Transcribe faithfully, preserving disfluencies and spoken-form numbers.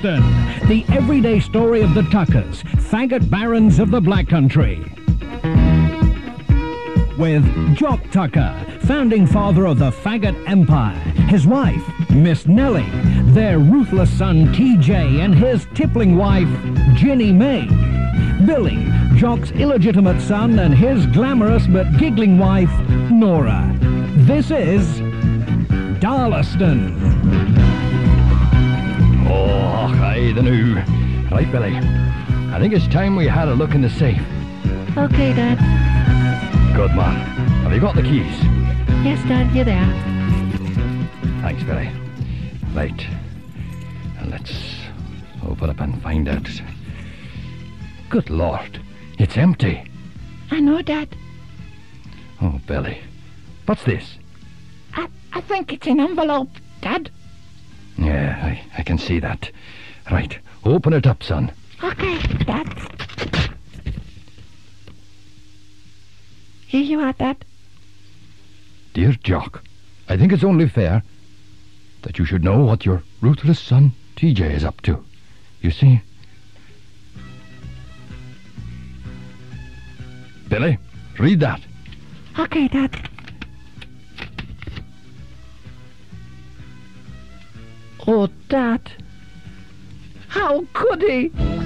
Darlaston, the everyday story of the Tuckers, faggot barons of the Black Country. With Jock Tucker, founding father of the faggot empire, his wife, Miss Nellie, their ruthless son T J, and his tippling wife, Ginny May. Billy, Jock's illegitimate son, and his glamorous but giggling wife, Nora. This is Darlaston. Oh, aye, the new. Right, Billy. I think it's time we had a look in the safe. Okay, Dad. Good man. Have you got the keys? Yes, Dad, you're there. Thanks, Billy. Right. And let's open up and find out. Good Lord, it's empty. I know, Dad. Oh, Billy. What's this? I, I think it's an envelope, Dad. Yeah, I, I can see that. Right, open it up, son. Okay, Dad. Here you are, Dad. Dear Jock, I think it's only fair that you should know what your ruthless son T J is up to. You see? Billy, read that. Okay, Dad. Oh, Dad. How could he?